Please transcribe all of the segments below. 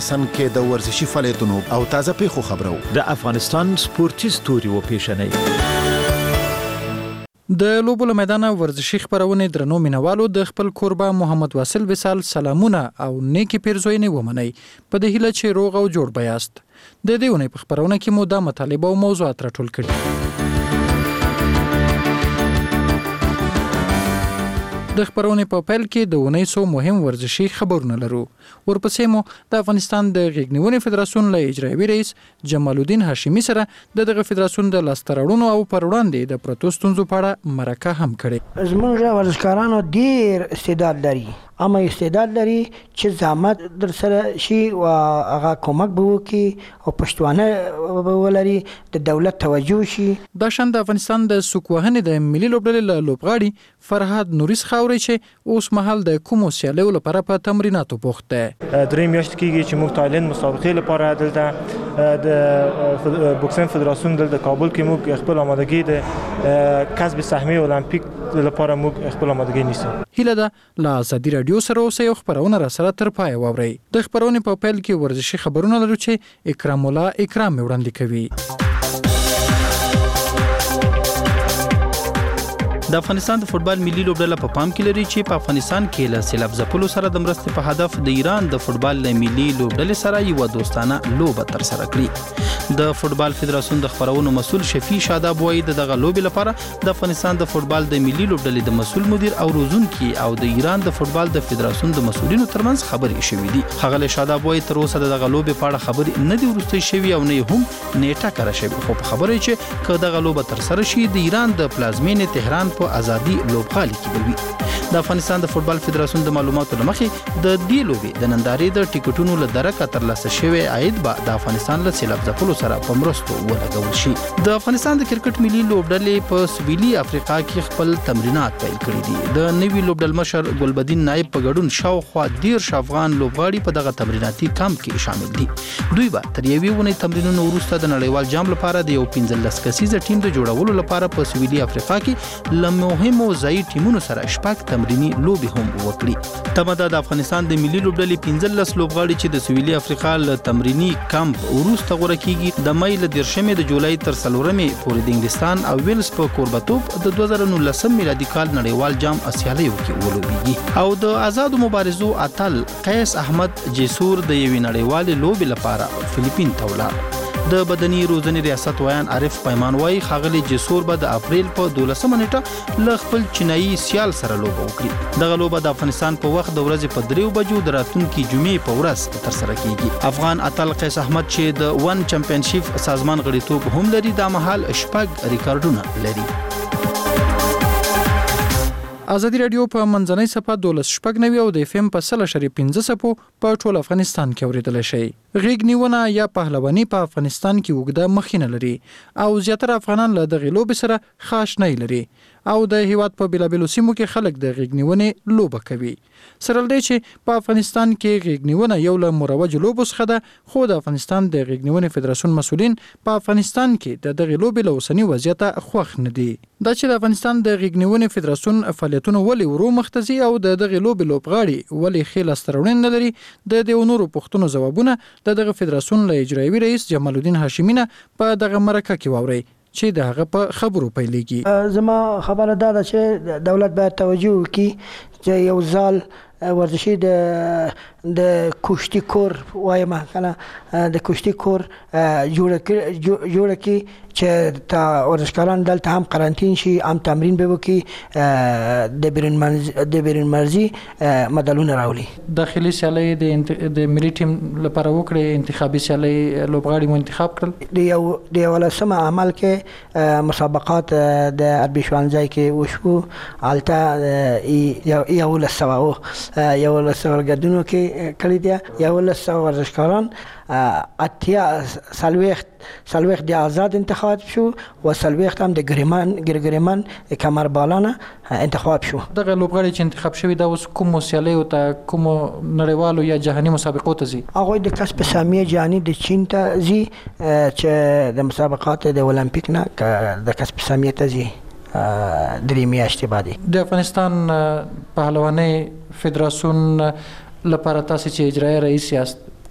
سن کې د ورزشي فعالیتونو او تازه پیښو خبرو د افغانستان سپورتي ستوري و پیښنې د لوبو له میدانه ورزشي خبرونه درنو مینوالو د خپل کوربه محمد واصل وصال سلامونه او نیکی پیرزوینه ومني په د هیله چې روغ او جوړ بیاست د دې ونې په خبرونه کې مو د مطالبه او موضوعات راټول کړي د خبرونه په پیل کې د ونې سو مهم ورزشي خبرونه لرو ورپسې مو د افغانستان د غیږنیونې فدراسیون له اجرایي رئیس جمال الدین هاشمي سره دغه فدراسیون د لاستراړونو او پر وړاندې د پروتستونزو په اړه مرکه هم کړې زموږ ورزشکارانو ډیر استعداد لري اما استعداد لري چې زحمت در سره شي او هغه کومک به وکړي او پښتوانه ولري د دولت توجه شي د شان د افغانستان د سوکوهنې د ملي لوبډلې لوبغاړي فرهاد نوریس خاوري چې اوس مهال د کومو سیالیو لپاره په تمریناتو بوخت دی درې میاشتې کېږي چې موږ تایلند مسابقې لپاره دلته د بوکسینګ فدراسیون دلته کابل کې موږ خپل آمادګي د کسب سهمیه المپیک لپاره موږ خپل آمادګي نیسو هیله ده لا ازادي رادیو سره اوسه یو خبرونه را سره تر پای واوري د خبرونه په پیل کې ورزشي خبرونه لرو چې اکرام الله اکرام وړاندې کوي د افغانستان د فوتبال ملي لوبډله په پام کې لري چې په افغانستان کې له سیلاب ځپلو سره د مرستې په هدف د ایران د فوتبال ملي لوبډلې سره یو دوستانه لوبه تر سره کړې د فوتبال فدراسیون د خبرونو مسول شفیع شاداب وایي دغه لوبې لپاره د افغانستان د فوتبال د ملي لوبډلې د مسول مدیر او روزونکي او د ایران د فوتبال د فدراسیون د مسولینو ترمنځ خبرې شوې دي ښاغلی شاداب وایي تر اوسه دغه لوبې په اړه خبرې نه دي وروستۍ شوې او نه هم نیټه کړه شوې خو په خبره چې که دغه لوبه تر سره شي د ایران د پلازمینې تهران په ازادي لوبغالي کې بلوي د افغانستان د فوتبال فدراسیون د معلوماتو لمخې د دې لوبې د نندارې د ټیکټونو له درکه ترلاسه شوی عاید به د افغانستان له سیلاب ځپلو سره په مرستو ولګول شي د افغانستان د کرکټ ملي لوبډلې په سویلي افریقا کې خپل تمرینات پیل کړي دي د نوي لوبډل مشر ګلبدین نایب په ګډون شاوخوا 13 افغان لوبغاړي په دغه تمریناتي کمپ کې شامل دي دوی به تر یوې ونې تمرینونو وروسته د نړیوال جام لپاره د یو 15 کسیزه ټیم د جوړولو لپاره په سویلي افریقا کې مهمو ځای ټیمونو سره شپږ تمرینی لوبي هم وکړي تمدا د افغانستان د ملي لوبډلې 15 لوبغاړي چې د سویلي افریقا له تمرینی کمپ وروسته غوړه کیږي د مې له 13 د جولای تر 3 پورې د انګلستان او ویلز په کوربتوب د 2019 میلادي کال نړیوال جام اسیالیو کې ولوبېږي او د آزادو مبارزو اتل قیس احمد جسور د یوې نړیوالې لوبې لپاره فلیپین ته ولاړ د بدني روزنې ریاست وایان عارف پیمان وایي ښاغلی جسور به د اپریل په 12 نیټه له خپل چینایي سیال سره لوبه وکړي دغه لوبه د افغانستان په وخت د ورځې په 3 بجو د راتلونکي جمعې په ورځ ترسره کیږي افغان اتل قیس احمد چې د ون چمپیونشپ سازمان غړیتوب هم لري د مهال شپږ ریکارډونه لري ازادي رادیو په منځنۍ صفحه 12.9 او د اف ام په 100.15 صفو په ټول افغانستان کې اوریدل شي غیږ نیونه یا پهلواني په افغانستان کې وګړه مخینه لري او زیاتره افغانان له دغه لوب سره خاص نه لري او د هیواد په بلابلو سیمو کې خلک د غیږ نیونې لوبه کوي سره لدی چې په افغانستان کې غیږ نیونه یو له مروج لوبو څخه ده خو د افغانستان د غیږ نیونې فدراسیون مسولین په افغانستان کې د دغه لوبې له اوسنی وضعیت خوښ نه دي دا چې د افغانستان د غیږ نیونې فدراسیون فعالیتونه ولې ورو مختزي او د دغه لوبې لوبغاړي ولې خیل استرونین نه لري د نورو پښتنو ځوابونه د دغه فدراسیون له اجرایي رئیس جمال الدین هاشمي نه په دغه مرکه کې واوري چې دغه په خبرو پیلېږي زما خبره دا ده چې دولت باید توجه وکړي چې یو ځل ورزشي د کشتي کور وایم کنه د کشتي کور جوړه کی چې تا ورزشکاران دلته هم قرنطین شي هم تمرین به وکړي د بیرون مرزي مدالونه راولي داخلي سیالي د ملي ټیم لپاره وکړي انتخابي سیالي لوبغاړي مو انتخاب کړل د ولسمه عمل کې مسابقات د اربشوانځای کې وشو الته یو لسو ګډونو کې کړی دی یو لسو ورزشکاران اتیا سلويخ د آزاد انتخاب شو و سلويخ هم د ګرګریمان کمربالانه انتخاب شو دغه لوبغاړي چې انتخاب شوی دا اوس کوم سیالي او ته کوم نړیوالو یا جهاني مسابقو ته ځي هغه د کسب سهمیه جهاني د چین ته ځي چې د مسابقات د المپیک نه د کسب سهمیه ته ځي درې میاشتې بعد د افغانستان پهلواني فدراسیون لپاره تاسو چې اجرایي رئیس یاست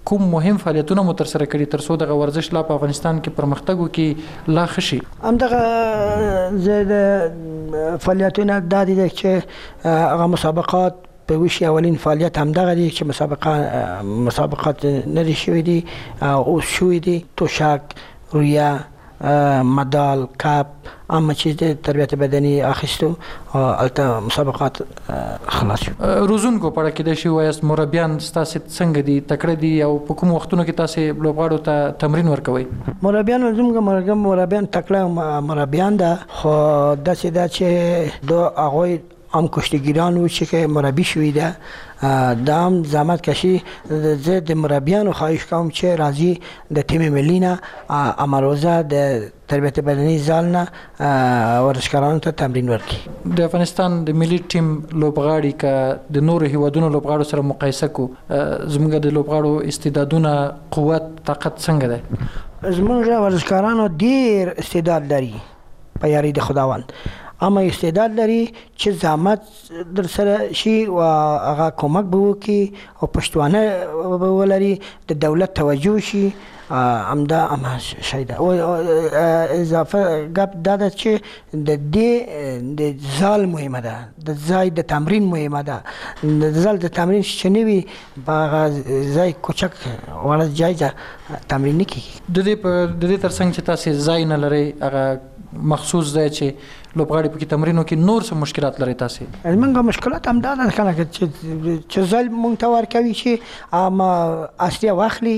کوم مهم فعالیتونه مو ترسره کړي تر څو دغه ورزش لا په افغانستان کې پرمختګ وکړي لا ښه شي؟ همدغه زه د فعالیتونه دا دي چې هغه مسابقات په وشي اولین فعالیت همدغه دي چې مسابقات نری شوي دي او شوي دي توشک رویه مدال کپ اما چې د تربیت بدني اخیستو البته مسابقات خلاص شو. روزونکو په اړه کې د شی وایست مربیان تاسو څنګه دي تکړه دي او په کوم وختونو کې تاسو لوبغاړو ته تمرین ورکوي؟ مربیان مربیان تکړه مربیان ده خو داسې ده چې دو هغوی هم کشتیگیران و چې مربی شوی ده دا هم زحمت کشی زه د مربیانو خواهش کوم چې راځي د تیم ملی نه امروزه د تربیت بدني زال نه ورزشکارانو ته تمرین ورکړي. د افغانستان د ملي ټیم لوبغاړي که د نورو هیوادونو لوبغاړو سره مقایسه کو زموږ د لوبغاړو استعدادونه قوت طاقت څنګه ده؟ زموږ ورزشکارانو ډیر استعداد لري په یاري د خداوند اما استعداد لري چې زحمت در سره شي او هغه کومک به وکړي او پښتوانه به ولري د دولت توجه شي همدا هم شی ده. اضافه ګپ دا ده چې د دې د زال مهمه ده د ځای د تمرین مهمه ده د زال د تمرین چې نه وي په هغه ځای کوچک وړه ځای ته تمرین نه کېږي. د دې تر څنګ چې تاسو ځای نه لرئ هغه مخصوص ځای چې لوبغاړي پکې تمرینو کې نور څه مشکلات لري تاسو؟ موږ مشکلات هم دا ده کنه چې ځل مونږ ته ورکوي چې اما اصلي واخلي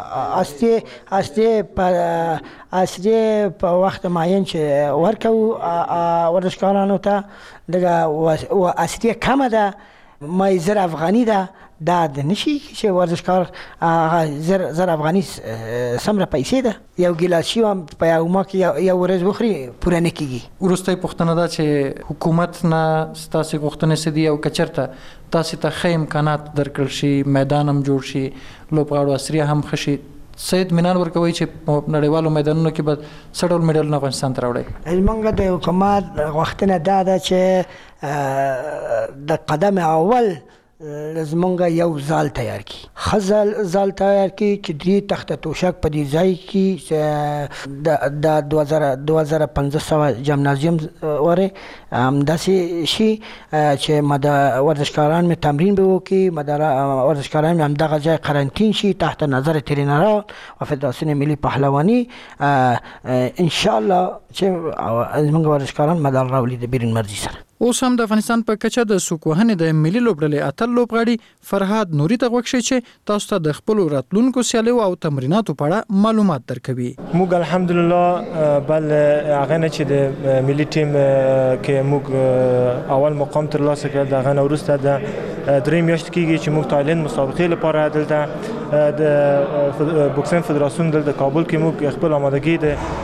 اصلي په وخت معین چې ورکو ورزشکارانو ته دغه اصلي کمه ده ما زر افغانی ده دا د نشي چې ورزشکار زر افغاني سمره پیسې ده یو ګیلاسي هم په یو ما کې یو ورځ وخوري پوره نه کېږي. وروستی پوښتنه ده چې حکومت نه ستاسې غوښتنې څه دي او که چېرته تاسې ته ښه امکانات درکړل شي میدان هم جوړ شي لوبغاړو عصري هم ښه شي څه اطمینان ورکوئ چې په نړیوالو میدانونو کې به څه ډول میډالونه افغانستان ته راوړئ؟ زموږ د حکومت غوښتنه دا ده چې د قدم اول زمونږ یو زال تیار کی زال تیار کی چې درې تخته توشک په دې ځای کې د 2500 جمنازیوم وره همداسې شي چې ورزشکاران مې تمرین به وکړي ورزشکاران مې همدغه ځای قرنطین شي تحت نظر ترینران و فدراسیون ملی پهلوانی انشاءالله چې زمونږ ورزشکاران مدال راوړي د بیرون مرزي سره. اوس هم د افغانستان په کچه د سوکوهنې د ملي لوبډلې اتل لوبغاړي فرهاد نوري ته غوښتي چې تاسو ته د خپل راتلونکو سیالیو او تمریناتو په اړه معلومات درکوي. موږ الحمدلله بل هغه نه چې د ملي ټیم کې موږ اول مقام ترلاسه کړ د هغه وروسته د درې میاشتې کېږي چې موږ تایلند مسابقې لپاره دلته د بوکسینګ فدراسیون دلته کابل کې موږ خپل آمادګي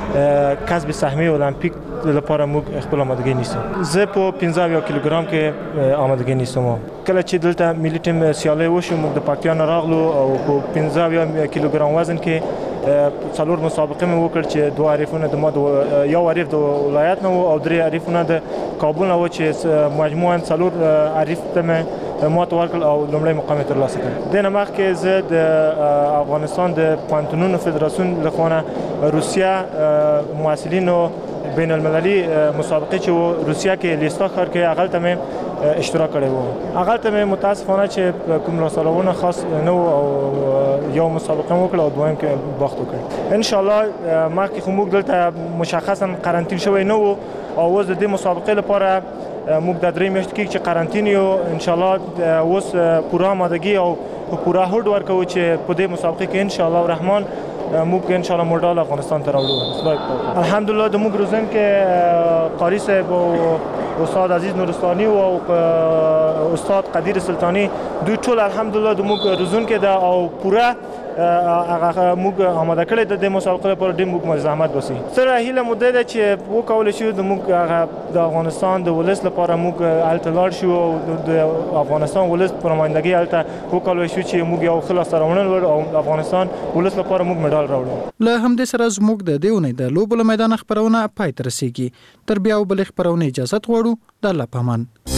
د کسب سهمیه المپیک لپاره موږ خپل آمادګي نیسو. زه په 15 کیلوګرام کې آمادګي نیسم. کله چې دلته ملي ټیم سیالي وشو موږ د پاکستان راغلو او په 15 کیلوګرام وزن کې څلور مسابقې مې وکړ چې دوه عریفونه د ما یو عریف د ولایت نه او درې عریفونه د کابل نه و چې مجموعاً څلور عریف ته مې مات ورکړل او لومړی مقام ترلاسه کړ. دنه مخکې زه د افغانستان د پانتونونو فدراسیون لخوا روسیا مواصلینو بین المللي مسابقې چې روسیا کې لیستا ښار کې هغه ته مې اشتراک کړی و. هغه ته مې متاسفانه چې کوم رسالونه خاص نه او یو مسابقه وکړه او دویم کې باخت وکړ. ان شاء الله مخکې خو موږ دلته مشخصا قرنطین شوی نه و او اوس د دې مسابقې لپاره موږ د درې میاشتې کې چې قرنطین یو ان شاء الله اوس پوره آمادګي او پوره هوډ ورکوو چې په دې مسابقې کې ان شاء الله الرحمن موږ ان شاء الله مډال افغانستان ته راوړو. خدای پاک الحمدلله د موږ روزن کې قاری صاحب او استاد عزیز نورستانی او استاد قدیر سلطانی دوی ټول الحمدلله د موږ روزن کې دا او پوره هغه موږ آماده کړی د مسابقې لپاره د موږ زحمت وسی. سره هیله مده ده چې وکول شو د موږ هغه د افغانستان د ولس لپاره موږ الته لاړ شو او د افغانستان ولس پرمایندګي الته وکول شو چې موږ یو خلاص راوړل او افغانستان ولس لپاره موږ مډال راوړو. له همدې سره زموږ د دیونې د لوبو میدان خبرونه پای ته رسیږي. تر بیا بل خبرونه اجازه غواړو. د الله پامان.